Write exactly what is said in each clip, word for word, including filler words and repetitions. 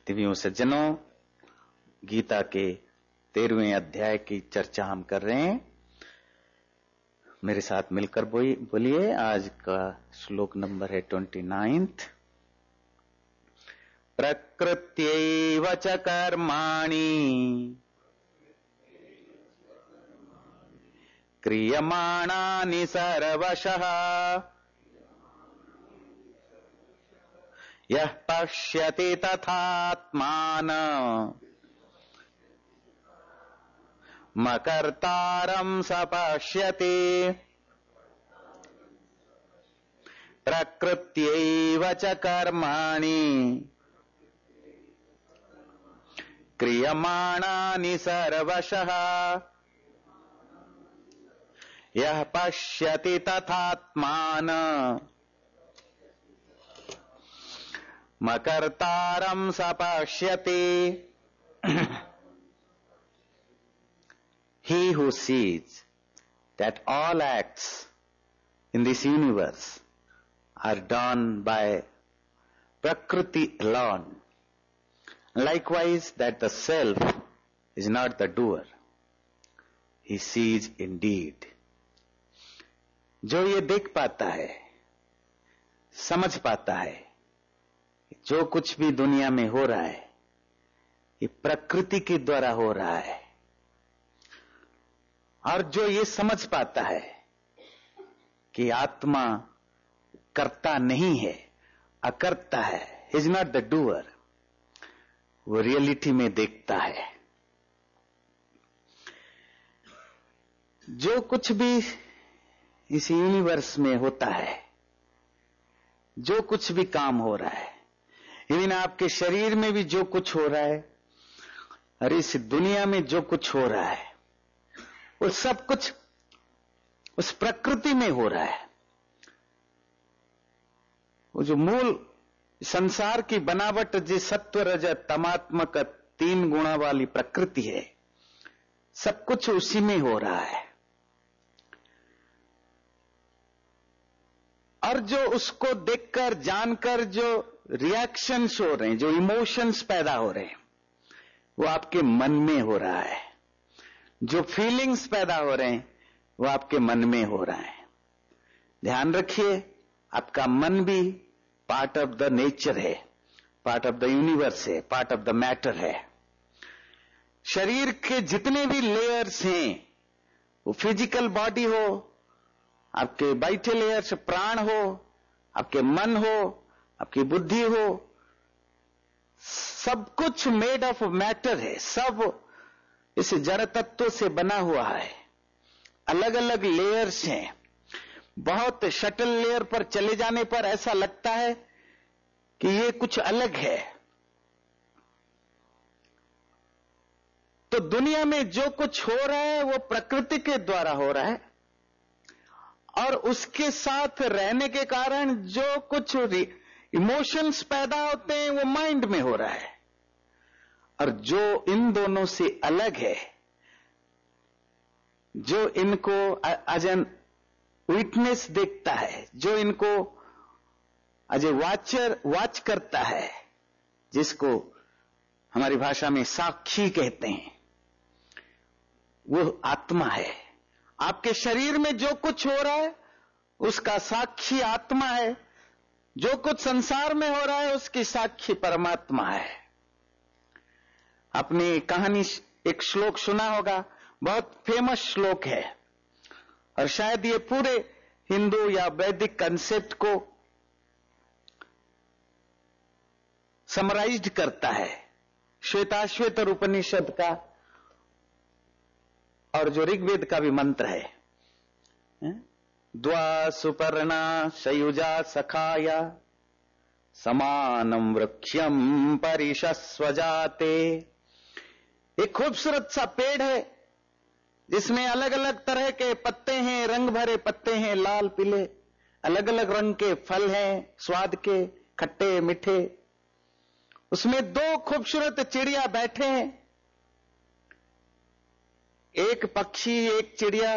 दिव्यों सज्जनों, गीता के तेरहवें अध्याय की चर्चा हम कर रहे हैं। मेरे साथ मिलकर बोलिए। आज का श्लोक नंबर है ट्वेंटी नाइन्थ। प्रकृत्यैव च कर्माणि क्रियमाणानि सर्वशः यः पश्यति तथात्मानम् मकर्तारं स पश्यति। प्रकृत्यैव च कर्माणि क्रियमाणानि सर्वशः यः पश्यति तथात्मानम् मकर्तारं स पश्यति। He who sees that all acts in this universe are done by Prakriti alone, likewise that the self is not the doer, he sees indeed. जो ये देख पाता है, समझ पाता है, जो कुछ भी दुनिया में हो रहा है ये प्रकृति के द्वारा हो रहा है, और जो ये समझ पाता है कि आत्मा कर्ता नहीं है, अकर्ता है, इज नॉट द डूअर, वो रियलिटी में देखता है। जो कुछ भी इस यूनिवर्स में होता है, जो कुछ भी काम हो रहा है, इवन आपके शरीर में भी जो कुछ हो रहा है और इस दुनिया में जो कुछ हो रहा है, वो सब कुछ उस प्रकृति में हो रहा है। वो जो मूल संसार की बनावट जिस सत्व रज तमात्मक तीन गुणा वाली प्रकृति है, सब कुछ उसी में हो रहा है। और जो उसको देखकर जानकर जो रिएक्शंस हो रहे हैं, जो इमोशंस पैदा हो रहे हैं, वो आपके मन में हो रहा है। जो फीलिंग्स पैदा हो रहे हैं वो आपके मन में हो रहा है। ध्यान रखिए, आपका मन भी पार्ट ऑफ द नेचर है, पार्ट ऑफ द यूनिवर्स है, पार्ट ऑफ द मैटर है। शरीर के जितने भी लेयर्स हैं, वो फिजिकल बॉडी हो, आपके वाइटल लेयर्स प्राण हो, आपके मन हो, आपकी बुद्धि हो, सब कुछ मेड ऑफ मैटर है। सब इस जड़ तत्व से बना हुआ है। अलग अलग लेयर्स हैं। बहुत शटल लेयर पर चले जाने पर ऐसा लगता है कि ये कुछ अलग है। तो दुनिया में जो कुछ हो रहा है वो प्रकृति के द्वारा हो रहा है, और उसके साथ रहने के कारण जो कुछ इमोशंस पैदा होते हैं वो माइंड में हो रहा है। और जो इन दोनों से अलग है, जो इनको एज एन विटनेस देखता है, जो इनको एज ए वॉचर वॉच करता है, जिसको हमारी भाषा में साक्षी कहते हैं, वो आत्मा है। आपके शरीर में जो कुछ हो रहा है उसका साक्षी आत्मा है। जो कुछ संसार में हो रहा है उसकी साक्षी परमात्मा है। आपने कहानी एक श्लोक सुना होगा, बहुत फेमस श्लोक है, और शायद ये पूरे हिंदू या वैदिक कंसेप्ट को समराइज्ड करता है। श्वेताश्वेतर उपनिषद का और जो ऋग्वेद का भी मंत्र है, द्वा सुपर्णा सयुजा सखाया समानम वृक्षम परिशस्वजाते। एक खूबसूरत सा पेड़ है जिसमें अलग अलग तरह के पत्ते हैं, रंग भरे पत्ते हैं, लाल पीले, अलग अलग रंग के फल हैं, स्वाद के, खट्टे मीठे। उसमें दो खूबसूरत चिड़िया बैठे हैं, एक पक्षी एक चिड़िया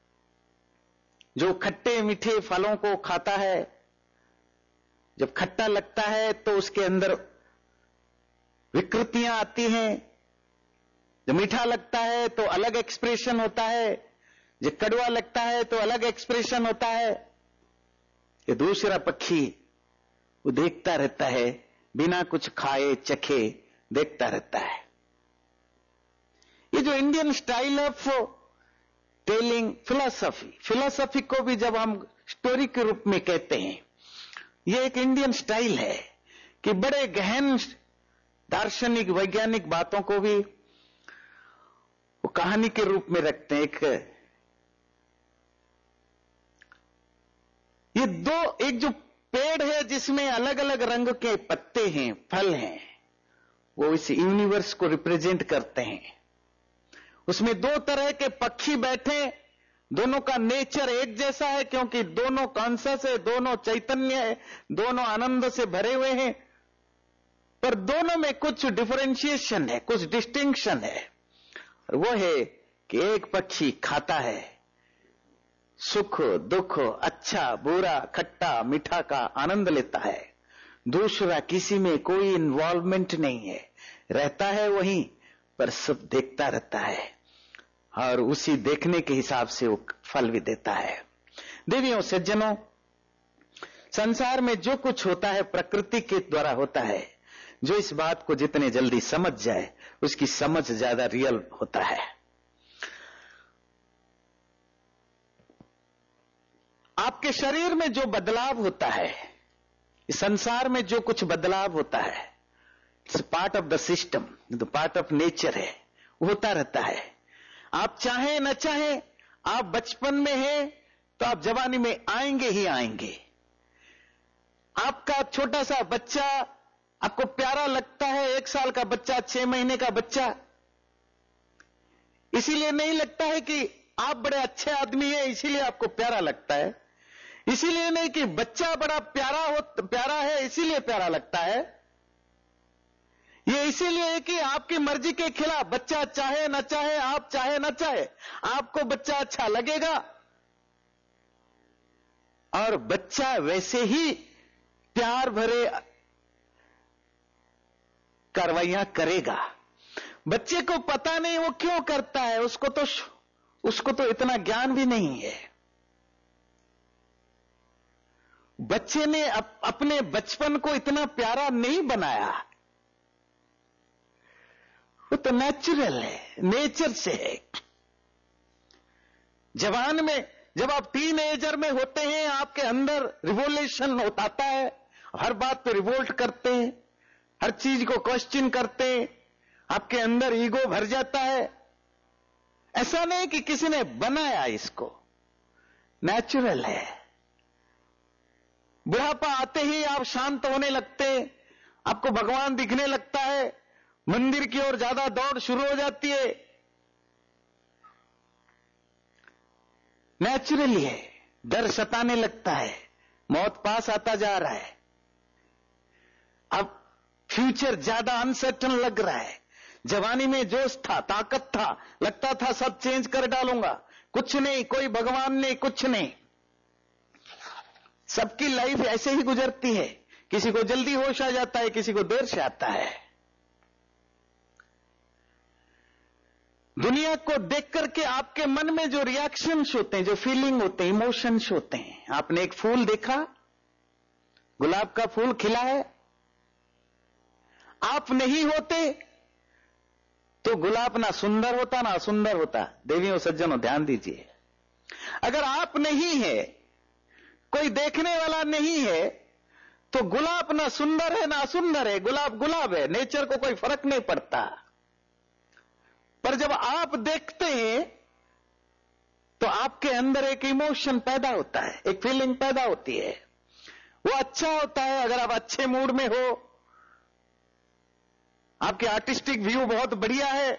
जो खट्टे मीठे फलों को खाता है। जब खट्टा लगता है तो उसके अंदर विकृतियां आती हैं। जो मीठा लगता है तो अलग एक्सप्रेशन होता है, जो कड़वा लगता है तो अलग एक्सप्रेशन होता है। ये दूसरा पक्षी वो देखता रहता है, बिना कुछ खाए चखे देखता रहता है। ये जो Indian style of telling philosophy, philosophy को भी जब हम स्टोरी के रूप में कहते हैं, ये एक इंडियन स्टाइल है कि बड़े गहन दार्शनिक वैज्ञानिक बातों को भी वो कहानी के रूप में रखते हैं। एक ये दो, एक जो पेड़ है जिसमें अलग अलग रंग के पत्ते हैं, फल हैं, वो इस यूनिवर्स को रिप्रेजेंट करते हैं। उसमें दो तरह के पक्षी बैठे, दोनों का नेचर एक जैसा है क्योंकि दोनों कॉन्शियस है, दोनों चैतन्य है, दोनों आनंद से भरे हुए हैं, पर दोनों में कुछ डिफरेंशिएशन है, कुछ डिस्टिंक्शन है। और वो है कि एक पक्षी खाता है, सुख दुख, अच्छा बुरा, खट्टा मीठा का आनंद लेता है। दूसरा किसी में कोई इन्वॉल्वमेंट नहीं है, रहता है वहीं पर सब देखता रहता है और उसी देखने के हिसाब से वो फल भी देता है। देवियों सज्जनों, संसार में जो कुछ होता है प्रकृति के द्वारा होता है। जो इस बात को जितने जल्दी समझ जाए उसकी समझ ज्यादा रियल होता है। आपके शरीर में जो बदलाव होता है, इस संसार में जो कुछ बदलाव होता है, it's part of the system, the part of nature है, होता रहता है। आप चाहें न चाहें, आप बचपन में हैं तो आप जवानी में आएंगे ही आएंगे। आपका छोटा सा बच्चा आपको प्यारा लगता है, एक साल का बच्चा, छह महीने का बच्चा, इसीलिए नहीं लगता है कि आप बड़े अच्छे आदमी हैं इसीलिए आपको प्यारा लगता है, इसीलिए नहीं कि बच्चा बड़ा प्यारा हो, प्यारा है इसीलिए प्यारा लगता है। ये इसीलिए है कि आपकी मर्जी के खिलाफ, बच्चा चाहे न चाहे, आप चाहे न चाहे, आपको बच्चा अच्छा लगेगा और बच्चा वैसे ही प्यार भरे कार्रवाइयां करेगा। बच्चे को पता नहीं वो क्यों करता है, उसको तो उसको तो इतना ज्ञान भी नहीं है। बच्चे ने अप, अपने बचपन को इतना प्यारा नहीं बनाया, वो तो नेचुरल है, नेचर से है। जवान में जब आप टीन एजर में होते हैं, आपके अंदर रिवोल्यूशन होता है, हर बात पे रिवोल्ट करते हैं, हर चीज को क्वेश्चन करते हैं, आपके अंदर ईगो भर जाता है। ऐसा नहीं कि किसी ने बनाया, इसको नेचुरल है। बुढ़ापा आते ही आप शांत होने लगते हैं, आपको भगवान दिखने लगता है, मंदिर की ओर ज्यादा दौड़ शुरू हो जाती है। नेचुरली है। डर सताने लगता है, मौत पास आता जा रहा है, अब फ्यूचर ज्यादा अनसर्टन लग रहा है। जवानी में जोश था, ताकत था, लगता था सब चेंज कर डालूंगा, कुछ नहीं, कोई भगवान नहीं, कुछ नहीं। सबकी लाइफ ऐसे ही गुजरती है, किसी को जल्दी होश आ जाता है, किसी को देर से आता है। दुनिया को देख करके आपके मन में जो रिएक्शंस होते हैं, जो फीलिंग होते हैं, इमोशंस होते हैं। आपने एक फूल देखा, गुलाब का फूल खिला है, आप नहीं होते तो गुलाब ना सुंदर होता ना असुंदर होता। देवियों सज्जनों ध्यान दीजिए, अगर आप नहीं है, कोई देखने वाला नहीं है, तो गुलाब ना सुंदर है ना असुंदर है, गुलाब गुलाब है, नेचर को कोई फर्क नहीं पड़ता। पर जब आप देखते हैं तो आपके अंदर एक इमोशन पैदा होता है, एक फीलिंग पैदा होती है, वो अच्छा होता है। अगर आप अच्छे मूड में हो, आपके आर्टिस्टिक व्यू बहुत बढ़िया है,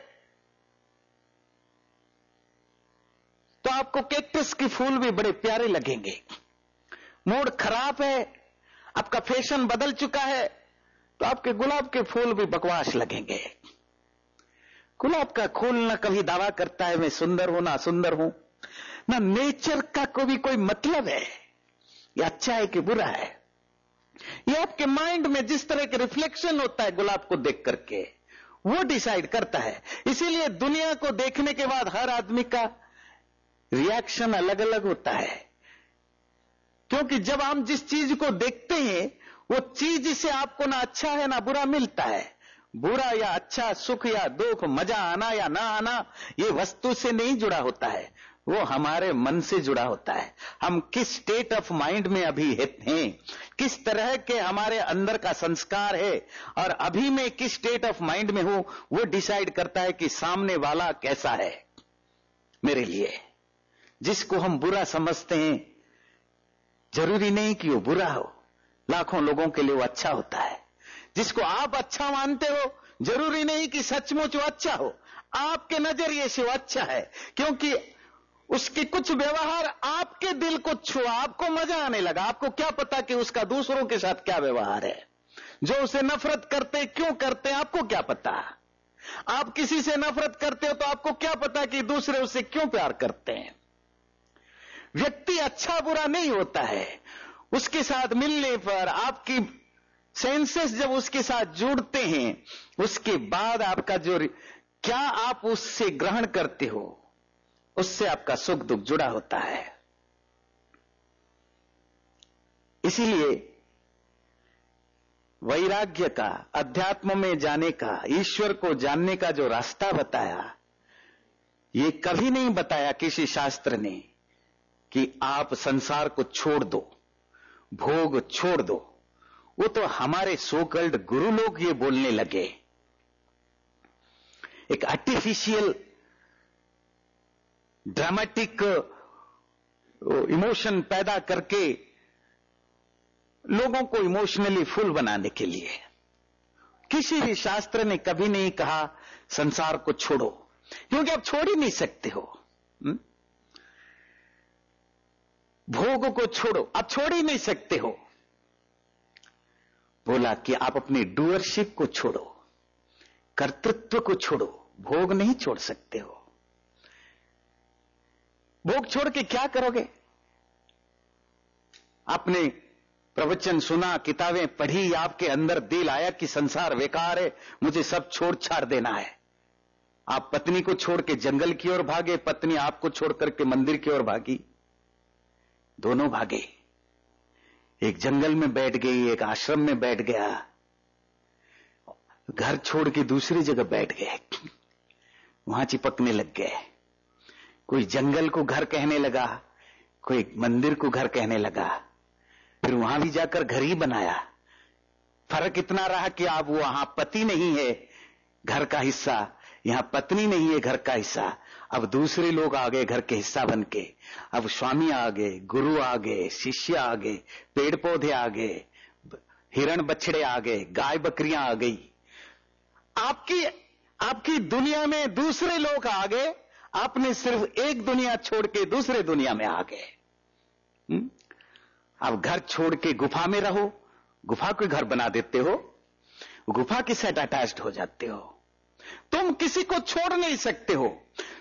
तो आपको कैक्टस के फूल भी बड़े प्यारे लगेंगे। मूड खराब है, आपका फैशन बदल चुका है, तो आपके गुलाब के फूल भी बकवास लगेंगे। गुलाब का फूल ना कभी दावा करता है मैं सुंदर हूं ना सुंदर हूं, ना नेचर का कोई कोई मतलब है ये अच्छा है कि बुरा है। ये आपके माइंड में जिस तरह के रिफ्लेक्शन होता है गुलाब को देख करके, वो डिसाइड करता है। इसीलिए दुनिया को देखने के बाद हर आदमी का रिएक्शन अलग अलग होता है, क्योंकि जब हम जिस चीज को देखते हैं वो चीज से आपको ना अच्छा है ना बुरा मिलता है। बुरा या अच्छा, सुख या दुख, मजा आना या ना आना, ये वस्तु से नहीं जुड़ा होता है, वो हमारे मन से जुड़ा होता है। हम किस स्टेट ऑफ माइंड में अभी हैं, किस तरह के हमारे अंदर का संस्कार है, और अभी मैं किस स्टेट ऑफ माइंड में हूं, वो डिसाइड करता है कि सामने वाला कैसा है मेरे लिए। जिसको हम बुरा समझते हैं जरूरी नहीं कि वो बुरा हो, लाखों लोगों के लिए वो अच्छा होता है। जिसको आप अच्छा मानते हो जरूरी नहीं कि सचमुच वो अच्छा हो, आपके नजरिए से वो अच्छा है, क्योंकि उसके कुछ व्यवहार आपके दिल को छुआ, आपको मजा आने लगा। आपको क्या पता कि उसका दूसरों के साथ क्या व्यवहार है। जो उसे नफरत करते क्यों करते हैं, आपको क्या पता। आप किसी से नफरत करते हो तो आपको क्या पता कि दूसरे उससे क्यों प्यार करते हैं। व्यक्ति अच्छा बुरा नहीं होता है, उसके साथ मिलने पर आपकी सेंसेस जब उसके साथ जुड़ते हैं, उसके बाद आपका जो क्या आप उससे ग्रहण करते हो, उससे आपका सुख दुख जुड़ा होता है। इसीलिए वैराग्य का, अध्यात्म में जाने का, ईश्वर को जानने का जो रास्ता बताया, ये कभी नहीं बताया किसी शास्त्र ने कि आप संसार को छोड़ दो, भोग छोड़ दो। वो तो हमारे सो कल्ड गुरु लोग ये बोलने लगे, एक आर्टिफिशियल ड्रामेटिक इमोशन पैदा करके लोगों को इमोशनली फुल बनाने के लिए। किसी भी शास्त्र ने कभी नहीं कहा संसार को छोड़ो, क्योंकि आप छोड़ ही नहीं सकते हो। हुँ? भोग को छोड़ो, आप छोड़ ही नहीं सकते हो। बोला कि आप अपनी डूअरशिप को छोड़ो, कर्तृत्व को छोड़ो, भोग नहीं छोड़ सकते हो। भोग छोड़ के क्या करोगे। आपने प्रवचन सुना, किताबें पढ़ी, आपके अंदर दिल आया कि संसार बेकार है, मुझे सब छोड़ छाड़ देना है। आप पत्नी को छोड़ के जंगल की ओर भागे, पत्नी आपको छोड़ करके मंदिर की ओर भागी, दोनों भागे। एक जंगल में बैठ गई, एक आश्रम में बैठ गया, घर छोड़ के दूसरी जगह बैठ गए, वहां चिपकने लग गए। कोई जंगल को घर कहने लगा, कोई मंदिर को घर कहने लगा, फिर वहां भी जाकर घर ही बनाया। फर्क इतना रहा कि अब वहां पति नहीं है घर का हिस्सा, यहां पत्नी नहीं है घर का हिस्सा, अब दूसरे लोग आ गए घर के हिस्सा बन के। अब स्वामी आ गए, गुरु आ गए, शिष्य आ गए, पेड़ पौधे आ गए, हिरण बछड़े आ गए, गाय बकरियां आ गई। आपकी आपकी दुनिया में दूसरे लोग आ गए, आपने सिर्फ एक दुनिया छोड़ के दूसरे दुनिया में आ गए। अब घर छोड़ के गुफा में रहो, गुफा को घर बना देते हो, गुफा के साथ अटैच्ड हो जाते हो। तुम किसी को छोड़ नहीं सकते हो।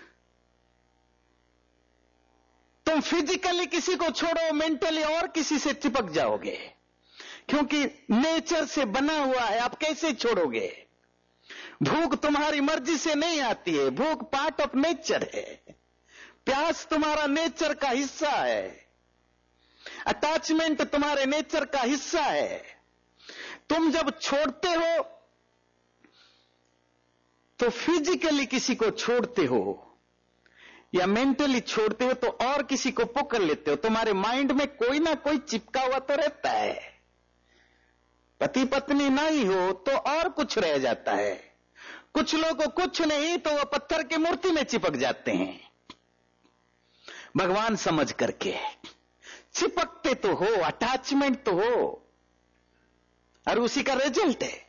तुम फिजिकली किसी को छोड़ो, मेंटली और किसी से चिपक जाओगे, क्योंकि नेचर से बना हुआ है। आप कैसे छोड़ोगे। भूख तुम्हारी मर्जी से नहीं आती है, भूख पार्ट ऑफ नेचर है। प्यास तुम्हारा नेचर का हिस्सा है, अटैचमेंट तुम्हारे नेचर का हिस्सा है। तुम जब छोड़ते हो तो फिजिकली किसी को छोड़ते हो या मेंटली छोड़ते हो तो और किसी को पकड़ लेते हो। तुम्हारे माइंड में कोई ना कोई चिपका हुआ तो रहता है। पति पत्नी नहीं हो तो और कुछ रह जाता है। कुछ लोगों को कुछ नहीं तो वह पत्थर की मूर्ति में चिपक जाते हैं, भगवान समझ करके। चिपकते तो हो, अटैचमेंट तो हो, और उसी का रिजल्ट है।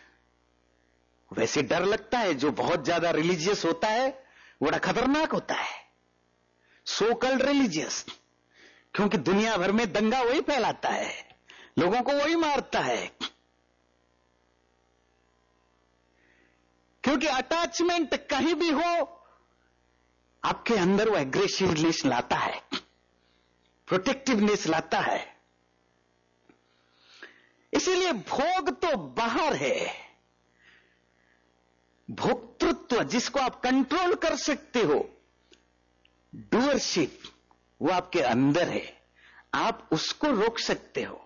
वैसे डर लगता है, जो बहुत ज्यादा रिलीजियस होता है वो बड़ा खतरनाक होता है, सो कल्ड रिलीजियस, क्योंकि दुनिया भर में दंगा वही फैलाता है, लोगों को वही मारता है। क्योंकि अटैचमेंट कहीं भी हो आपके अंदर वो एग्रेसिवनेस लाता है, प्रोटेक्टिवनेस लाता है। इसीलिए भोग तो बाहर है, भोक्तृत्व जिसको आप कंट्रोल कर सकते हो, डूअरशिप, वो आपके अंदर है, आप उसको रोक सकते हो।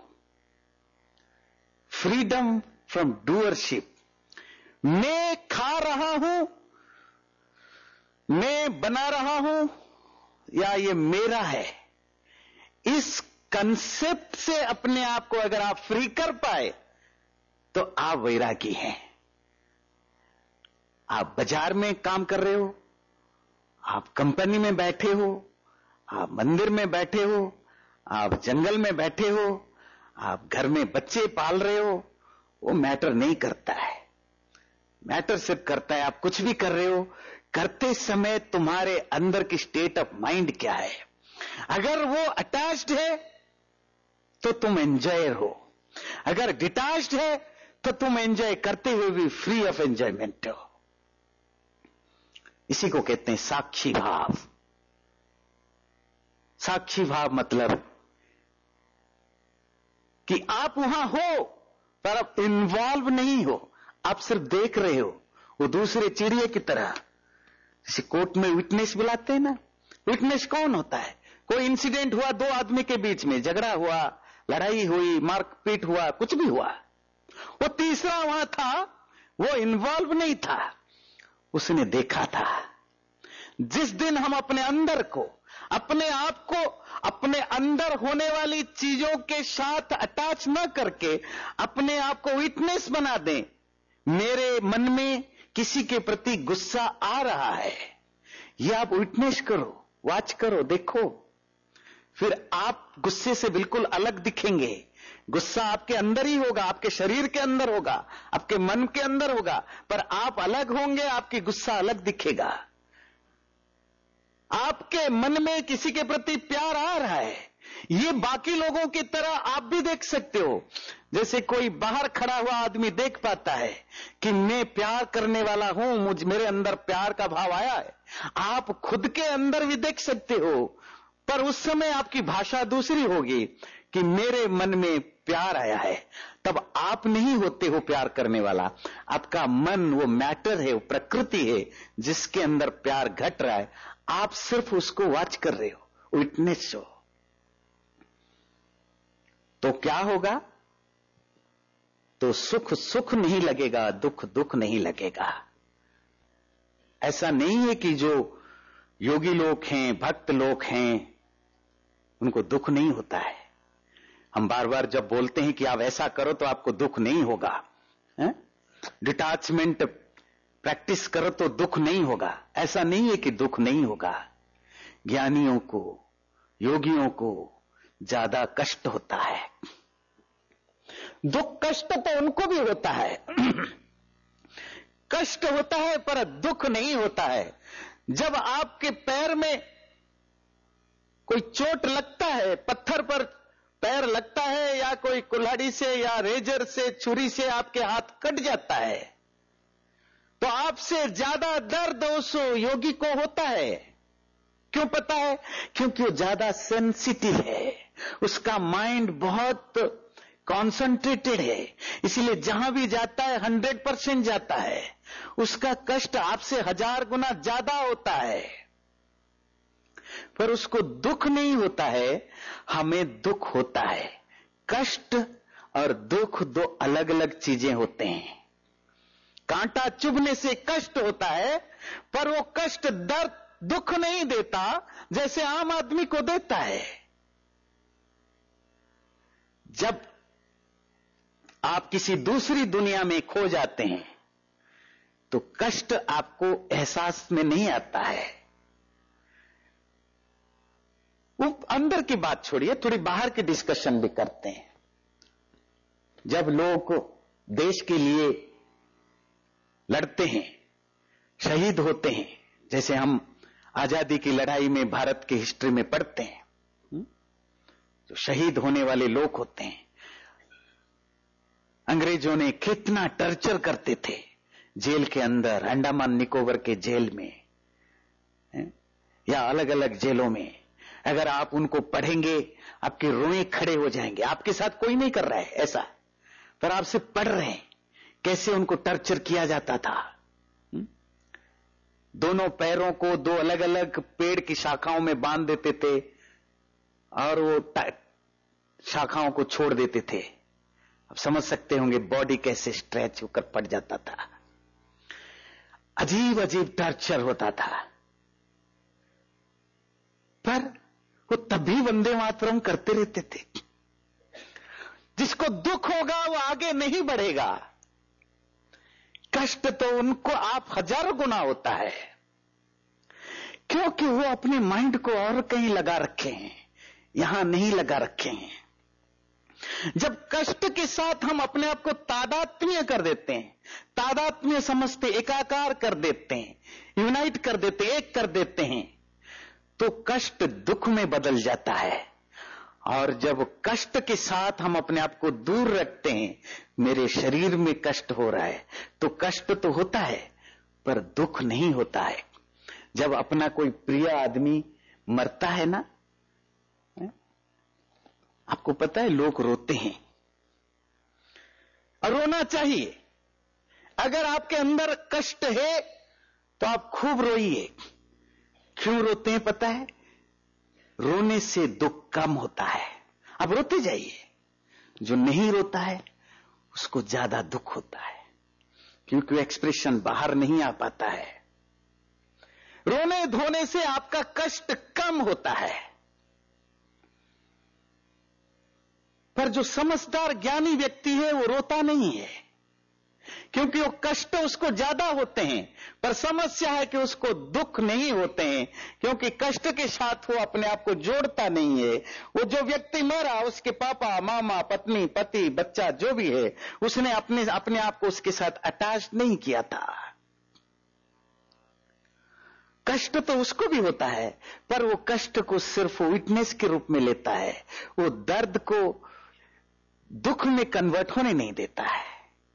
Freedom from doership. मैं खा रहा हूं, मैं बना रहा हूं, या ये मेरा है, इस कंसेप्ट से अपने आप को अगर आप फ्री कर पाए तो आप वैरागी हैं। आप बाजार में काम कर रहे हो, आप कंपनी में बैठे हो, आप मंदिर में बैठे हो, आप जंगल में बैठे हो, आप घर में बच्चे पाल रहे हो, वो मैटर नहीं करता है। मैटर सिर्फ करता है आप कुछ भी कर रहे हो, करते समय तुम्हारे अंदर की स्टेट ऑफ माइंड क्या है। अगर वो अटैच्ड है तो तुम एंजॉयर हो, अगर डिटैच्ड है तो तुम एंजॉय करते हुए भी फ्री ऑफ एंजॉयमेंट हो। इसी को कहते हैं साक्षी भाव। साक्षी भाव मतलब कि आप वहां हो पर आप इन्वॉल्व नहीं हो, आप सिर्फ देख रहे हो। वो दूसरे चिड़िए की तरह, जैसे कोर्ट में विटनेस बुलाते हैं ना, विटनेस कौन होता है? कोई इंसिडेंट हुआ, दो आदमी के बीच में झगड़ा हुआ, लड़ाई हुई, मारपीट हुआ, कुछ भी हुआ, वो तीसरा वहां था, वो इन्वॉल्व नहीं था, उसने देखा था। जिस दिन हम अपने अंदर को, अपने आप को अपने अंदर होने वाली चीजों के साथ अटैच न करके अपने आप को विटनेस बना दें, मेरे मन में किसी के प्रति गुस्सा आ रहा है, यह आप विटनेस करो, वॉच करो, देखो, फिर आप गुस्से से बिल्कुल अलग दिखेंगे। गुस्सा आपके अंदर ही होगा, आपके शरीर के अंदर होगा, आपके मन के अंदर होगा, पर आप अलग होंगे, आपकी गुस्सा अलग दिखेगा। आपके मन में किसी के प्रति प्यार आ रहा है, ये बाकी लोगों की तरह आप भी देख सकते हो। जैसे कोई बाहर खड़ा हुआ आदमी देख पाता है कि मैं प्यार करने वाला हूं, मुझ मेरे अंदर प्यार का भाव आया है, आप खुद के अंदर भी देख सकते हो, पर उस समय आपकी भाषा दूसरी होगी कि मेरे मन में प्यार आया है। तब आप नहीं होते हो प्यार करने वाला, आपका मन वो मैटर है, वो प्रकृति है जिसके अंदर प्यार घट रहा है, आप सिर्फ उसको वॉच कर रहे हो, विटनेस हो। तो क्या होगा? तो सुख सुख नहीं लगेगा, दुख दुख नहीं लगेगा। ऐसा नहीं है कि जो योगी लोग हैं, भक्त लोग हैं, उनको दुख नहीं होता है। हम बार बार जब बोलते हैं कि आप ऐसा करो तो आपको दुख नहीं होगा, डिटैचमेंट प्रैक्टिस करो तो दुख नहीं होगा, ऐसा नहीं है कि दुख नहीं होगा। ज्ञानियों को, योगियों को ज्यादा कष्ट होता है। दुख कष्ट तो उनको भी होता है कष्ट होता है पर दुख नहीं होता है। जब आपके पैर में कोई चोट लगता है, पत्थर पर पैर लगता है, या कोई कुल्हाड़ी से या रेजर से, छुरी से आपके हाथ कट जाता है, तो आपसे ज्यादा दर्द उस योगी को होता है। क्यों पता है? क्योंकि वो ज्यादा सेंसिटिव है, उसका माइंड बहुत कॉन्सेंट्रेटेड है, इसलिए जहां भी जाता है हंड्रेड परसेंट जाता है, उसका कष्ट आपसे हजार गुना ज्यादा होता है, पर उसको दुख नहीं होता है, हमें दुख होता है। कष्ट और दुख दो अलग अलग चीजें होते हैं। कांटा चुभने से कष्ट होता है, पर वो कष्ट दर्द दुख नहीं देता जैसे आम आदमी को देता है। जब आप किसी दूसरी दुनिया में खो जाते हैं तो कष्ट आपको एहसास में नहीं आता है। वो अंदर की बात छोड़िए, थोड़ी बाहर की डिस्कशन भी करते हैं। जब लोग देश के लिए लड़ते हैं, शहीद होते हैं, जैसे हम आजादी की लड़ाई में भारत की हिस्ट्री में पढ़ते हैं, जो शहीद होने वाले लोग होते हैं, अंग्रेजों ने कितना टर्चर करते थे जेल के अंदर, अंडमान निकोबार के जेल में या अलग अलग जेलों में। अगर आप उनको पढ़ेंगे आपके रोए खड़े हो जाएंगे। आपके साथ कोई नहीं कर रहा है ऐसा, पर आपसे पढ़ रहे हैं कैसे उनको टर्चर किया जाता था। दोनों पैरों को दो अलग अलग पेड़ की शाखाओं में बांध देते थे और वो शाखाओं को छोड़ देते थे। अब समझ सकते होंगे बॉडी कैसे स्ट्रेच होकर पड़ जाता था। अजीब अजीब टर्चर होता था, पर वो तभी वंदे मातरम करते रहते थे। जिसको दुख होगा वो आगे नहीं बढ़ेगा। कष्ट तो उनको आप हजारों गुना होता है, क्योंकि वो अपने माइंड को और कहीं लगा रखे हैं, यहां नहीं लगा रखे हैं। जब कष्ट के साथ हम अपने आप को तादात्म्य कर देते हैं, तादात्म्य समझते एकाकार कर देते हैं, यूनाइट कर देते, एक कर देते हैं, तो कष्ट दुख में बदल जाता है। और जब कष्ट के साथ हम अपने आप को दूर रखते हैं, मेरे शरीर में कष्ट हो रहा है, तो कष्ट तो होता है पर दुख नहीं होता है। जब अपना कोई प्रिय आदमी मरता है ना, आपको पता है लोग रोते हैं और रोना चाहिए। अगर आपके अंदर कष्ट है तो आप खूब रोइए। क्यों रोते हैं पता है? रोने से दुख कम होता है। अब रोते जाइए। जो नहीं रोता है उसको ज्यादा दुख होता है, क्योंकि एक्सप्रेशन बाहर नहीं आ पाता है। रोने धोने से आपका कष्ट कम होता है। पर जो समझदार ज्ञानी व्यक्ति है वो रोता नहीं है, क्योंकि वो कष्ट उसको ज्यादा होते हैं। पर समस्या है कि उसको दुख नहीं होते हैं, क्योंकि कष्ट के साथ वो अपने आप को जोड़ता नहीं है। वो जो व्यक्ति मरा, उसके पापा, मामा, पत्नी, पति, बच्चा जो भी है, उसने अपने अपने आप को उसके साथ अटैच नहीं किया था। कष्ट तो उसको भी होता है, पर वो कष्ट को सिर्फ विटनेस के रूप में लेता है। वो दर्द को दुख में कन्वर्ट होने नहीं देता है।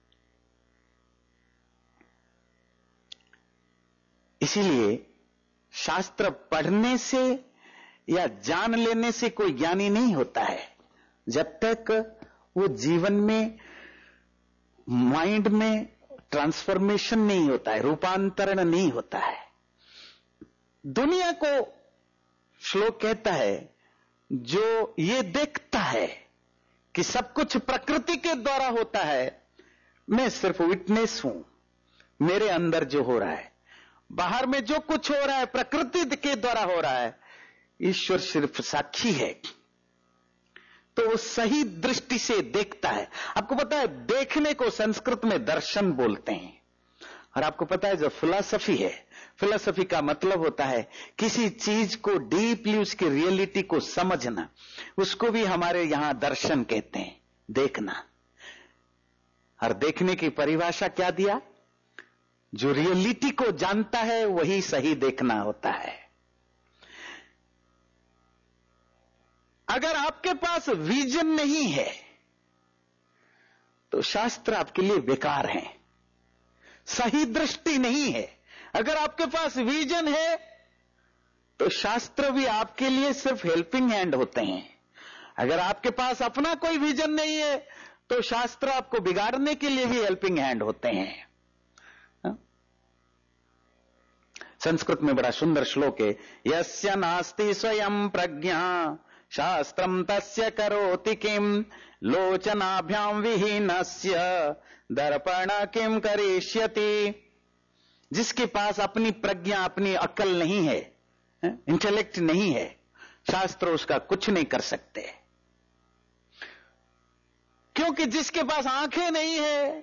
इसीलिए शास्त्र पढ़ने से या जान लेने से कोई ज्ञानी नहीं होता है, जब तक वो जीवन में, माइंड में ट्रांसफॉर्मेशन नहीं होता है, रूपांतरण नहीं होता है। दुनिया को श्लोक कहता है, जो ये देखता है कि सब कुछ प्रकृति के द्वारा होता है, मैं सिर्फ विटनेस हूं। मेरे अंदर जो हो रहा है, बाहर में जो कुछ हो रहा है प्रकृति के द्वारा हो रहा है, ईश्वर सिर्फ साक्षी है। तो वो सही दृष्टि से देखता है। आपको पता है देखने को संस्कृत में दर्शन बोलते हैं। और आपको पता है जो फिलॉसफी है, फिलॉसफी का मतलब होता है किसी चीज को डीपली, उसकी रियलिटी को समझना। उसको भी हमारे यहां दर्शन कहते हैं, देखना। और देखने की परिभाषा क्या दिया? जो रियलिटी को जानता है वही सही देखना होता है। अगर आपके पास विजन नहीं है तो शास्त्र आपके लिए बेकार है। सही दृष्टि नहीं है। अगर आपके पास विजन है तो शास्त्र भी आपके लिए सिर्फ हेल्पिंग हैंड होते हैं। अगर आपके पास अपना कोई विजन नहीं है तो शास्त्र आपको बिगाड़ने के लिए भी हेल्पिंग हैंड होते हैं। संस्कृत में बड़ा सुंदर श्लोक है, यस्य नास्ति स्वयं प्रज्ञा शास्त्रम तस्य करोति किम लोचनाभ्याम विहीनस्य दर्पण किम करिष्यति। जिसके पास अपनी प्रज्ञा, अपनी अक्ल नहीं है, इंटेलेक्ट नहीं है, शास्त्र उसका कुछ नहीं कर सकते। क्योंकि जिसके पास आंखें नहीं है,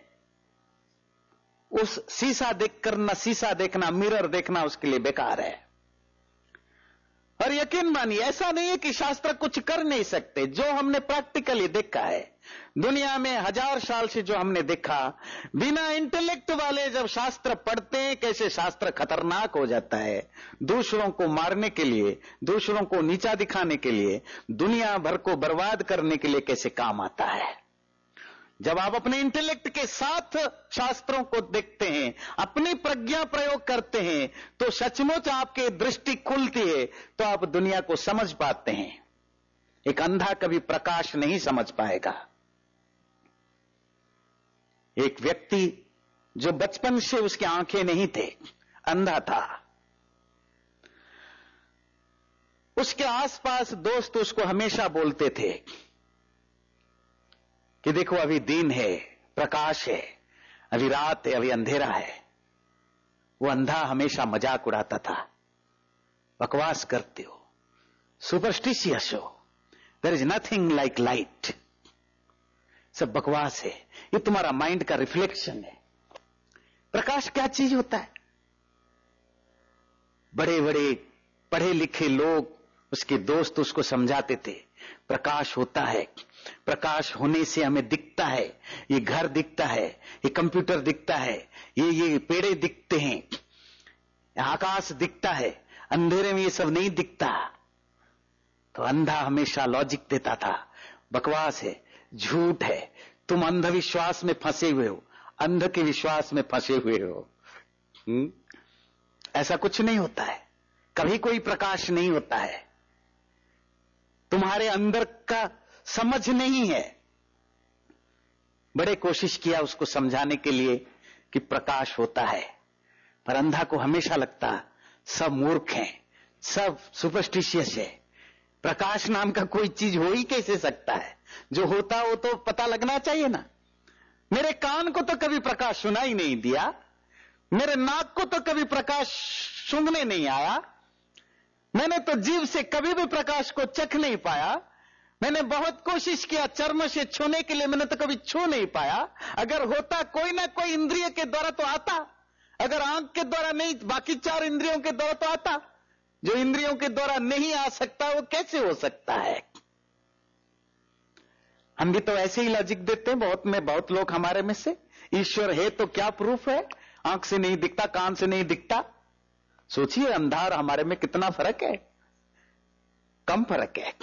उस शीशा देखकर न शीशा देखना, मिरर देखना उसके लिए बेकार है। और यकीन मानिए ऐसा नहीं है कि शास्त्र कुछ कर नहीं सकते। जो हमने प्रैक्टिकली देखा है दुनिया में हजार साल से, जो हमने देखा, बिना इंटेलेक्ट वाले जब शास्त्र पढ़ते हैं कैसे शास्त्र खतरनाक हो जाता है। दूसरों को मारने के लिए, दूसरों को नीचा दिखाने के लिए, दुनिया भर को बर्बाद करने के लिए कैसे काम आता है। जब आप अपने इंटेलेक्ट के साथ शास्त्रों को देखते हैं, अपनी प्रज्ञा प्रयोग करते हैं, तो सचमुच आपकी दृष्टि खुलती है, तो आप दुनिया को समझ पाते हैं। एक अंधा कभी प्रकाश नहीं समझ पाएगा। एक व्यक्ति जो बचपन से उसकी आंखें नहीं थे, अंधा था, उसके आसपास दोस्त उसको हमेशा बोलते थे कि देखो अभी दिन है, प्रकाश है, अभी रात है, अभी अंधेरा है। वो अंधा हमेशा मजाक उड़ाता था, बकवास करते हो, सुपरस्टिशियस हो, there is nothing like light, सब बकवास है, ये तुम्हारा माइंड का रिफ्लेक्शन है। प्रकाश क्या चीज होता है? बड़े बड़े पढ़े लिखे लोग, उसके दोस्त उसको समझाते थे, प्रकाश होता है, प्रकाश होने से हमें दिखता है, ये घर दिखता है, ये कंप्यूटर दिखता है, ये ये पेड़े दिखते हैं, आकाश दिखता है, अंधेरे में ये सब नहीं दिखता। तो अंधा हमेशा लॉजिक देता था, बकवास है, झूठ है, तुम अंधविश्वास में फंसे हुए हो, अंध के विश्वास में फंसे हुए हो। हुँ? ऐसा कुछ नहीं होता है, कभी कोई प्रकाश नहीं होता है, तुम्हारे अंदर का समझ नहीं है। बड़े कोशिश किया उसको समझाने के लिए कि प्रकाश होता है, पर अंधा को हमेशा लगता सब मूर्ख हैं, सब सुपरस्टिशियस है, प्रकाश नाम का कोई चीज हो ही कैसे सकता है, जो होता हो तो पता लगना चाहिए ना। मेरे कान को तो कभी प्रकाश सुनाई नहीं दिया, मेरे नाक को तो कभी प्रकाश सूंघने नहीं आया, मैंने तो जीभ से कभी भी प्रकाश को चख नहीं पाया, मैंने बहुत कोशिश किया चर्म से छूने के लिए, मैंने तो कभी छू नहीं पाया। अगर होता कोई ना कोई इंद्रिय के द्वारा तो आता, अगर आंख के द्वारा नहीं, बाकी चार इंद्रियों के द्वारा तो आता। जो इंद्रियों के द्वारा नहीं आ सकता वो कैसे हो सकता है? हम भी तो ऐसे ही लॉजिक देते हैं बहुत में बहुत लोग हमारे में से, ईश्वर है तो क्या प्रूफ है, आंख से नहीं दिखता, कान से नहीं दिखता। सोचिए अंधा और हमारे में कितना फर्क है, कम फर्क है।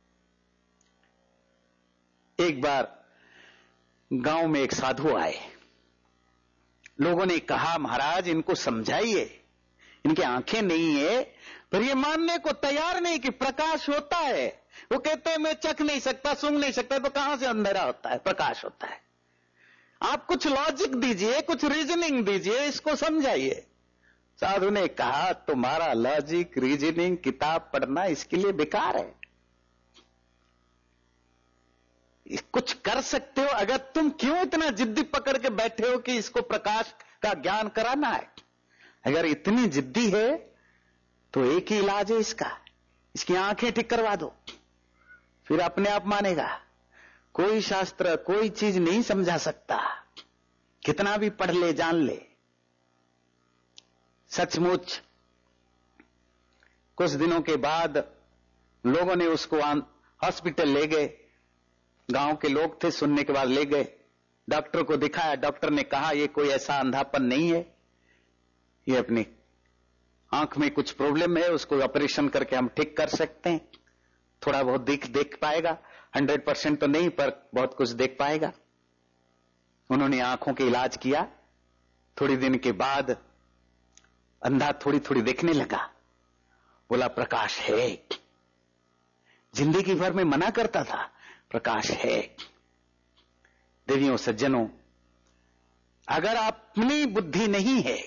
एक बार गांव में एक साधु आए, लोगों ने कहा महाराज इनको समझाइए, इनकी आंखें नहीं है पर ये मानने को तैयार नहीं कि प्रकाश होता है। वो कहते हैं मैं चख नहीं सकता, सूंघ नहीं सकता, तो कहां से अंधेरा होता है, प्रकाश होता है। आप कुछ लॉजिक दीजिए, कुछ रीजनिंग दीजिए, इसको समझाइए। साधु ने कहा तुम्हारा लॉजिक रीजनिंग किताब पढ़ना इसके लिए बेकार है, कुछ कर सकते हो अगर तुम क्यों इतना जिद्दी पकड़ के बैठे हो कि इसको प्रकाश का ज्ञान कराना है। अगर इतनी जिद्दी है तो एक ही इलाज है इसका, इसकी आंखें ठीक करवा दो, फिर अपने आप मानेगा। कोई शास्त्र कोई चीज नहीं समझा सकता, कितना भी पढ़ ले जान ले। सचमुच कुछ दिनों के बाद लोगों ने उसको हॉस्पिटल ले गए, गांव के लोग थे, सुनने के बाद ले गए, डॉक्टर को दिखाया। डॉक्टर ने कहा ये कोई ऐसा अंधापन नहीं है, ये अपनी आंख में कुछ प्रॉब्लम है, उसको ऑपरेशन करके हम ठीक कर सकते हैं, थोड़ा बहुत देख देख पाएगा, हंड्रेड परसेंट तो नहीं पर बहुत कुछ देख पाएगा। उन्होंने आंखों के इलाज किया। थोड़ी दिन के बाद अंधा थोड़ी थोड़ी देखने लगा, बोला प्रकाश है। जिंदगी भर में मना करता था, प्रकाश है। देवियों सज्जनों, अगर अपनी बुद्धि नहीं है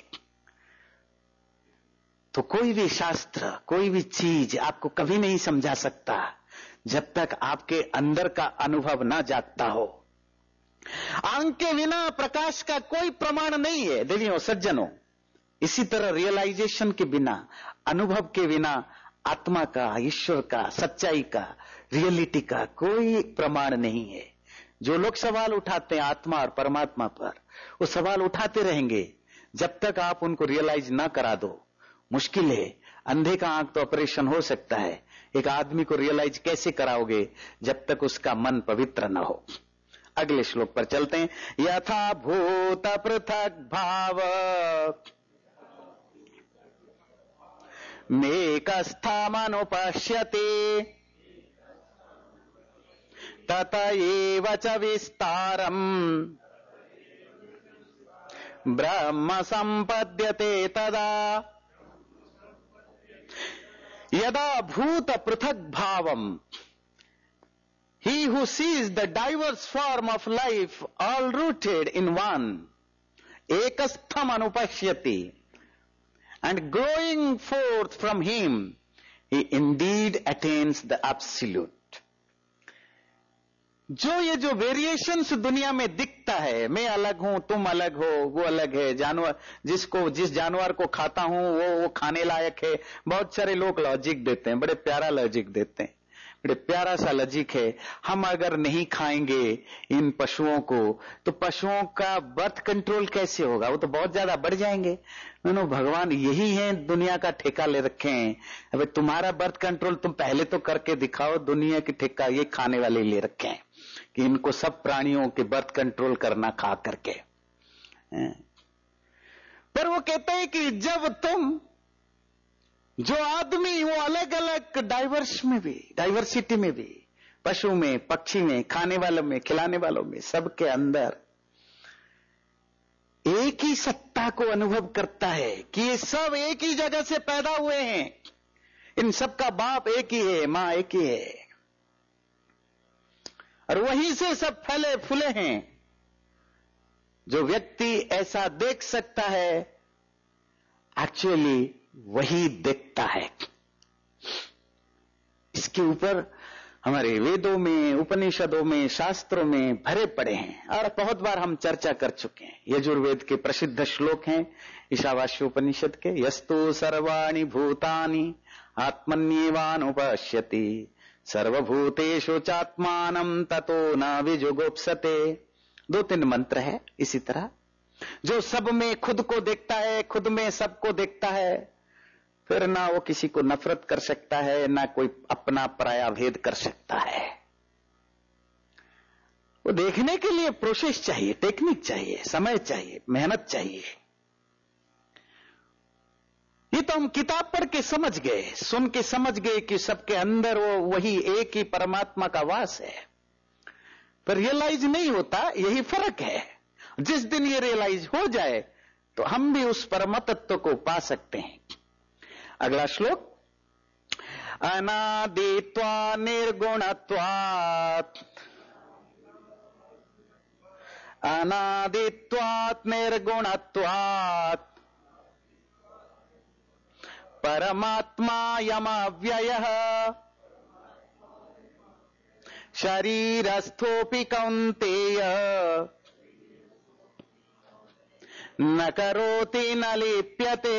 तो कोई भी शास्त्र कोई भी चीज आपको कभी नहीं समझा सकता जब तक आपके अंदर का अनुभव ना जागता हो। आंख के बिना प्रकाश का कोई प्रमाण नहीं है देवियों सज्जनों। इसी तरह रियलाइजेशन के बिना, अनुभव के बिना आत्मा का, ईश्वर का, सच्चाई का, रियलिटी का कोई प्रमाण नहीं है। जो लोग सवाल उठाते हैं आत्मा और परमात्मा पर, वो सवाल उठाते रहेंगे जब तक आप उनको रियलाइज ना करा दो। मुश्किल है, अंधे का आंख तो ऑपरेशन हो सकता है, एक आदमी को रियलाइज कैसे कराओगे जब तक उसका मन पवित्र ना हो। अगले श्लोक पर चलते हैं। यथा भूत पृथक भाव मेकस्थमनुपश्यते तत एव च विस्तारम् ब्रह्म संपद्यते तदा। यदा भूत पृथक भावम, He who sees the diverse form of life all rooted in one, ekastham anupashyati, and growing forth from him, he indeed attains the absolute. जो ये जो वेरिएशंस दुनिया में दिखता है, मैं अलग हूं, तुम अलग हो, वो अलग है, जानवर जिसको जिस जानवर को खाता हूं वो वो खाने लायक है, बहुत सारे लोग लॉजिक देते हैं, बड़े प्यारा लॉजिक देते हैं, बड़े प्यारा सा लॉजिक है। हम अगर नहीं खाएंगे इन पशुओं को तो पशुओं का बर्थ कंट्रोल कैसे होगा, वो तो बहुत ज्यादा बढ़ जाएंगे। नो भगवान यही है दुनिया का ठेका ले रखे हैं, अबे तुम्हारा बर्थ कंट्रोल तुम पहले तो करके दिखाओ, दुनिया की ठेका ये खाने वाले ले रखे हैं कि इनको सब प्राणियों के बर्थ कंट्रोल करना खा करके। पर वो कहते हैं कि जब तुम जो आदमी वो अलग अलग डाइवर्स में भी, डाइवर्सिटी में भी, पशु में, पक्षी में, खाने वालों में, खिलाने वालों में, सबके अंदर एक ही सत्ता को अनुभव करता है कि ये सब एक ही जगह से पैदा हुए हैं, इन सबका बाप एक ही है, मां एक ही है, और वहीं से सब फले फूले हैं। जो व्यक्ति ऐसा देख सकता है एक्चुअली वही देखता है। इसके ऊपर हमारे वेदों में, उपनिषदों में, शास्त्रों में भरे पड़े हैं और बहुत बार हम चर्चा कर चुके हैं। यजुर्वेद के प्रसिद्ध श्लोक हैं ईशावास्य उपनिषद के, यस्तु सर्वाणि भूतानि आत्मन्येवानुपश्यति सर्वभूतेषु चात्मानं ततो न विजुगुप्सते। दो तीन मंत्र है इसी तरह। जो सब में खुद को देखता है, खुद में सबको देखता है, फिर ना वो किसी को नफरत कर सकता है, ना कोई अपना पराया भेद कर सकता है। वो देखने के लिए प्रोसेस चाहिए, टेक्निक चाहिए, समय चाहिए, मेहनत चाहिए। ये तो हम किताब पढ़ के समझ गए, सुन के समझ गए कि सबके अंदर वो वही एक ही परमात्मा का वास है, पर रियलाइज नहीं होता। यही फर्क है। जिस दिन ये रियलाइज हो जाए तो हम भी उस परम तत्व को पा सकते हैं। अगला श्लोक, अनादित्वा निर्गुणत्वात्, अनादित्वात् निर्गुणत्वात् परमात्मायमव्ययः शरीरस्थोऽपि कौन्तेय न करोति न लिप्यते।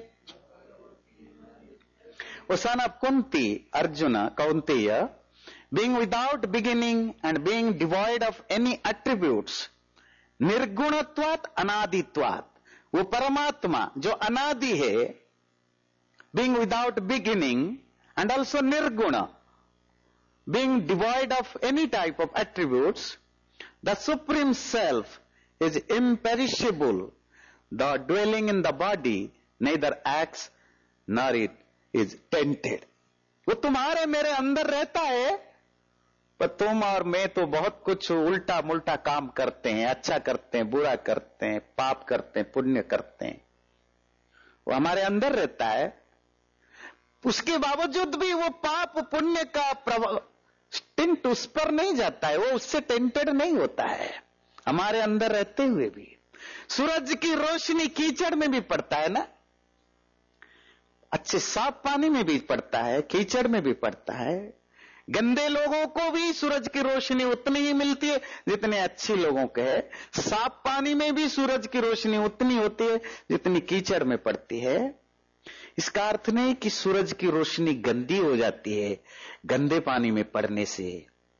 O son of Kunti, Arjuna, Kaunteya, being without beginning and being devoid of any attributes, निर्गुणत्वात् अनादित्वात्, वो परमात्मा जो अनादि है, being without beginning and also nirguna, being devoid of any type of attributes, the Supreme Self is imperishable, though dwelling in the body neither acts nor it is tainted. वो तुम्हारे मेरे अंदर रहता है, पर तुम और मैं तो बहुत कुछ उल्टा मुल्टा काम करते हैं, अच्छा करते हैं, बुरा करते हैं, पाप करते हैं, पुण्य करते हैं। वो हमारे अंदर रहता है, उसके बावजूद भी वो पाप पुण्य का प्रभाव टिंट उस पर नहीं जाता है, वो उससे टेंटेड नहीं होता है, हमारे अंदर रहते हुए भी। सूरज की रोशनी कीचड़ में भी पड़ता है ना, अच्छे साफ पानी में भी पड़ता है, कीचड़ में भी पड़ता है। गंदे लोगों को भी सूरज की रोशनी उतनी ही मिलती है जितने अच्छे लोगों के है। साफ पानी में भी सूरज की रोशनी उतनी होती है जितनी कीचड़ में पड़ती है। इसका अर्थ नहीं कि सूरज की रोशनी गंदी हो जाती है गंदे पानी में पड़ने से।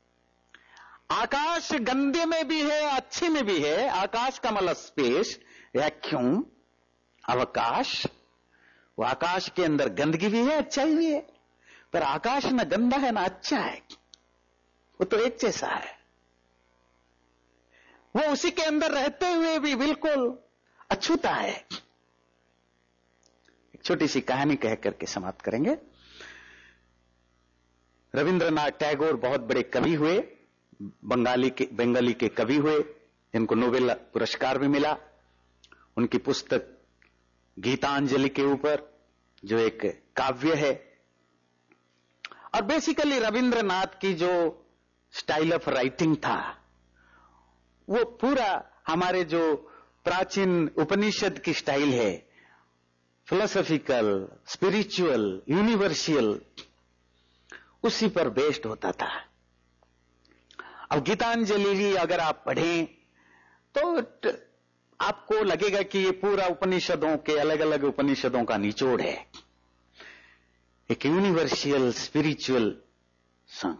आकाश गंदे में भी है, अच्छे में भी है। आकाश का मतलब स्पेस, वैक्यूम, अवकाश। वो आकाश के अंदर गंदगी भी है, अच्छाई भी है, पर आकाश ना गंदा है ना अच्छा है, वो तो एक जैसा है। वो उसी के अंदर रहते हुए भी बिल्कुल अछूता है। एक छोटी सी कहानी कह करके समाप्त करेंगे। रविंद्रनाथ टैगोर बहुत बड़े कवि हुए, बंगाली के बंगाली के कवि हुए, जिनको नोबेल पुरस्कार भी मिला। उनकी पुस्तक गीतांजलि के ऊपर, जो एक काव्य है, और बेसिकली रविंद्रनाथ की जो स्टाइल ऑफ राइटिंग था, वो पूरा हमारे जो प्राचीन उपनिषद की स्टाइल है, फिलोसॉफिकल, स्पिरिचुअल, यूनिवर्सल, उसी पर बेस्ड होता था। अब गीतांजलि भी अगर आप पढ़ें तो आपको लगेगा कि ये पूरा उपनिषदों के, अलग अलग उपनिषदों का निचोड़ है, एक यूनिवर्सल स्पिरिचुअल संग।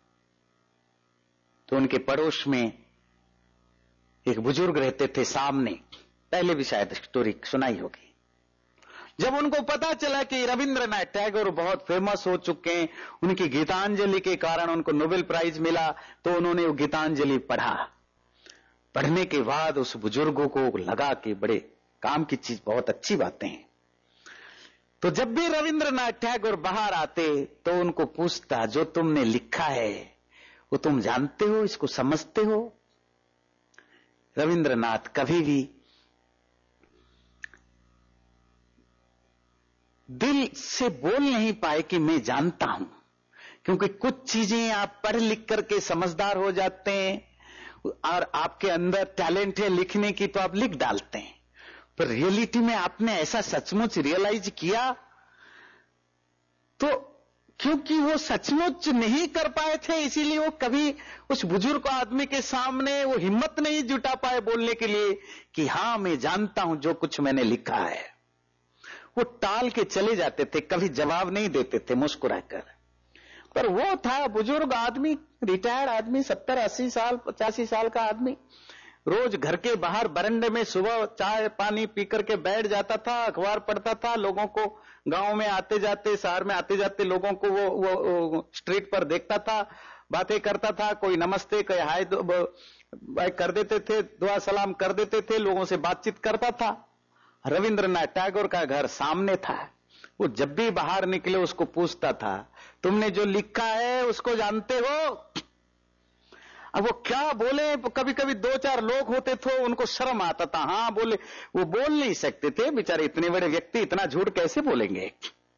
तो उनके पड़ोस में एक बुजुर्ग रहते थे सामने, पहले भी शायद स्टोरी सुनाई होगी। जब उनको पता चला कि रविंद्रनाथ टैगोर बहुत फेमस हो चुके हैं, उनकी गीतांजलि के कारण उनको नोबेल प्राइज मिला, तो उन्होंने वो गीतांजलि पढ़ा। पढ़ने के बाद उस बुजुर्गों को लगा कि बड़े काम की चीज, बहुत अच्छी बातें हैं। तो जब भी रविंद्रनाथ टैगोर बाहर आते तो उनको पूछता, जो तुमने लिखा है वो तुम जानते हो, इसको समझते हो? रविंद्रनाथ कभी भी दिल से बोल नहीं पाए कि मैं जानता हूं, क्योंकि कुछ चीजें आप पढ़ लिख करके समझदार हो जाते हैं और आपके अंदर टैलेंट है लिखने की, तो आप लिख डालते हैं, पर रियलिटी में आपने ऐसा सचमुच रियलाइज किया? तो क्योंकि वो सचमुच नहीं कर पाए थे, इसीलिए वो कभी उस बुजुर्ग आदमी के सामने वो हिम्मत नहीं जुटा पाए बोलने के लिए कि हां मैं जानता हूं जो कुछ मैंने लिखा है। वो टाल के चले जाते थे, कभी जवाब नहीं देते थे मुस्कुराकर। पर वो था बुजुर्ग आदमी, रिटायर्ड आदमी, सत्तर अस्सी साल पचासी साल का आदमी, रोज घर के बाहर बरंडे में सुबह चाय पानी पी करके बैठ जाता था, अखबार पढ़ता था, लोगों को गांव में आते जाते, शहर में आते जाते लोगों को वो, वो, वो स्ट्रीट पर देखता था, बातें करता था, कोई नमस्ते कोई हाय कर देते थे, दुआ सलाम कर देते थे, लोगों से बातचीत करता था। रविंद्रनाथ टैगोर का घर सामने था। वो जब भी बाहर निकले उसको पूछता था, तुमने जो लिखा है उसको जानते हो? अब वो क्या बोले, कभी कभी दो चार लोग होते थे उनको शर्म आता था, हां बोले, वो बोल नहीं सकते थे बेचारे, इतने बड़े व्यक्ति इतना झूठ कैसे बोलेंगे।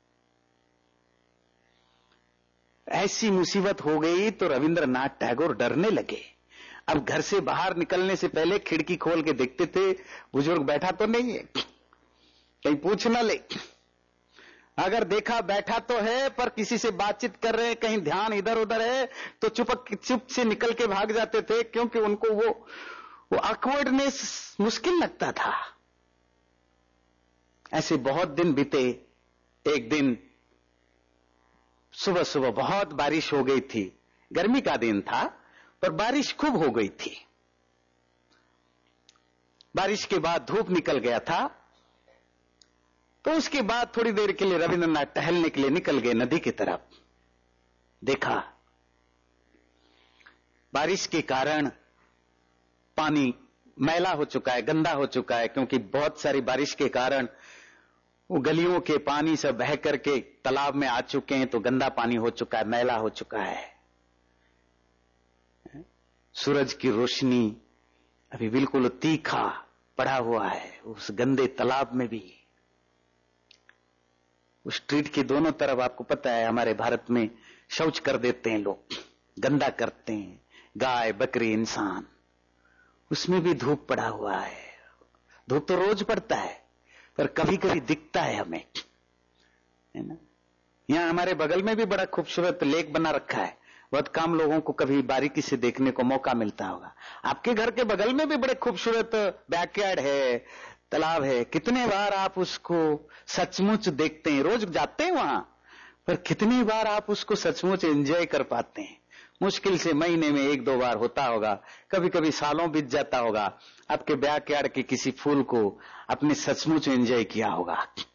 ऐसी मुसीबत हो गई तो रविंद्रनाथ टैगोर डरने लगे। अब घर से बाहर निकलने से पहले खिड़की खोल के देखते थे बुजुर्ग बैठा तो नहीं है, कहीं पूछ न ले। अगर देखा बैठा तो है पर किसी से बातचीत कर रहे हैं, कहीं ध्यान इधर उधर है, तो चुपक चुप से निकल के भाग जाते थे, क्योंकि उनको वो वो ऑकवर्डनेस मुश्किल लगता था। ऐसे बहुत दिन बीते। एक दिन सुबह सुबह बहुत बारिश हो गई थी, गर्मी का दिन था पर बारिश खूब हो गई थी। बारिश के बाद धूप निकल गया था, तो उसके बाद थोड़ी देर के लिए रविंद्रनाथ टहलने के लिए निकल गए नदी की तरफ। देखा बारिश के कारण पानी मैला हो चुका है, गंदा हो चुका है, क्योंकि बहुत सारी बारिश के कारण वो गलियों के पानी सब बह करके तालाब में आ चुके हैं, तो गंदा पानी हो चुका है, मैला हो चुका है। सूरज की रोशनी अभी बिल्कुल तीखा पड़ा हुआ है उस गंदे तालाब में भी। उस स्ट्रीट के दोनों तरफ आपको पता है हमारे भारत में शौच कर देते हैं लोग, गंदा करते हैं, गाय बकरी इंसान, उसमें भी धूप पड़ा हुआ है। धूप तो रोज पड़ता है पर कभी कभी दिखता है हमें, है ना। यहां हमारे बगल में भी बड़ा खूबसूरत लेक बना रखा है, बहुत कम लोगों को कभी बारीकी से देखने को मौका मिलता होगा। आपके घर के बगल में भी बड़े खूबसूरत बैकयार्ड है, तालाब है, कितने बार आप उसको सचमुच देखते हैं? रोज जाते हैं वहां, पर कितनी बार आप उसको सचमुच एंजॉय कर पाते हैं? मुश्किल से महीने में एक दो बार होता होगा, कभी कभी सालों बीत जाता होगा, आपके बैकयार्ड के किसी फूल को आपने सचमुच एंजॉय किया होगा।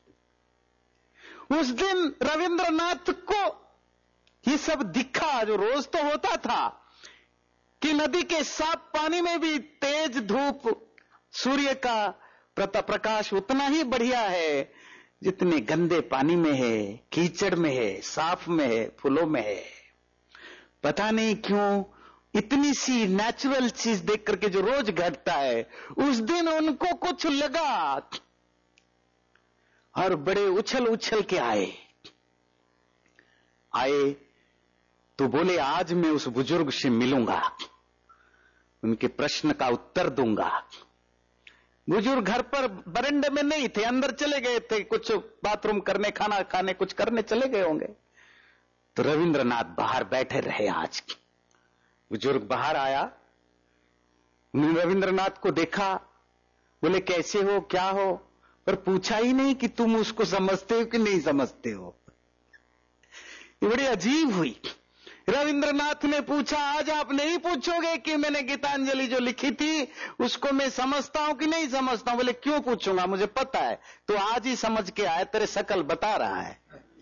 उस दिन रविंद्रनाथ को ये सब दिखा जो रोज तो होता था, कि नदी के साफ पानी में भी तेज धूप, सूर्य का प्रकाश उतना ही बढ़िया है जितने गंदे पानी में है, कीचड़ में है, साफ में है, फूलों में है। पता नहीं क्यों इतनी सी नेचुरल चीज देख करके जो रोज घटता है, उस दिन उनको कुछ लगा और बड़े उछल उछल के आए आए तो बोले आज मैं उस बुजुर्ग से मिलूंगा, उनके प्रश्न का उत्तर दूंगा। बुजुर्ग घर पर बरंडे में नहीं थे, अंदर चले गए थे, कुछ बाथरूम करने, खाना खाने, कुछ करने चले गए होंगे। तो रविंद्रनाथ बाहर बैठे रहे। आज बुजुर्ग बाहर आया, उन्होंने रविंद्रनाथ को देखा, बोले कैसे हो, क्या हो, पर पूछा ही नहीं कि तुम उसको समझते हो कि नहीं समझते हो। ये बड़ी अजीब हुई। रविंद्रनाथ ने पूछा आज आप नहीं पूछोगे कि मैंने गीतांजलि जो लिखी थी उसको मैं समझता हूं कि नहीं समझता हूं। बोले क्यों पूछूंगा, मुझे पता है, तो आज ही समझ के आए, तेरे शकल बता रहा है।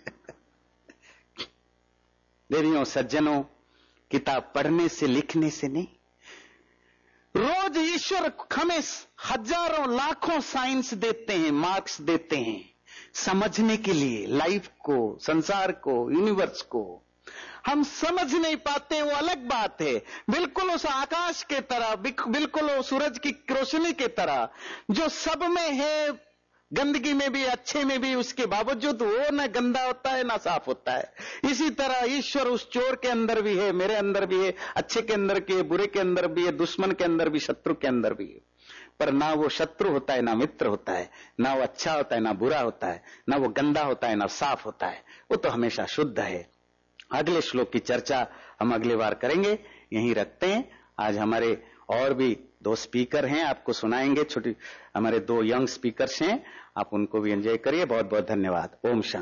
देवियों सज्जनों, किताब पढ़ने से लिखने से नहीं, रोज ईश्वर हमें हजारों लाखों साइंस देते हैं, मार्क्स देते हैं समझने के लिए, लाइफ को, संसार को, यूनिवर्स को। हम समझ नहीं पाते, वो अलग बात है। बिल्कुल उस आकाश के तरह, बिल्कुल वो सूरज की रोशनी के तरह जो सब में है, गंदगी में भी, अच्छे में भी, उसके बावजूद वो ना गंदा होता है ना साफ होता है। इसी तरह ईश्वर उस चोर के अंदर भी है, मेरे अंदर भी है, अच्छे के अंदर भी है, बुरे के अंदर भी है, दुश्मन के अंदर भी, शत्रु के अंदर भी है। पर ना वो शत्रु होता है, ना मित्र होता है, ना वो अच्छा होता है, ना बुरा होता है, ना वो गंदा होता है, ना साफ होता है, वो तो हमेशा शुद्ध है। अगले श्लोक की चर्चा हम अगले बार करेंगे, यहीं रखते हैं। आज हमारे और भी दो स्पीकर हैं, आपको सुनाएंगे, छोटी हमारे दो यंग स्पीकर्स हैं, आप उनको भी एंजॉय करिए। बहुत बहुत धन्यवाद। ओम शांति।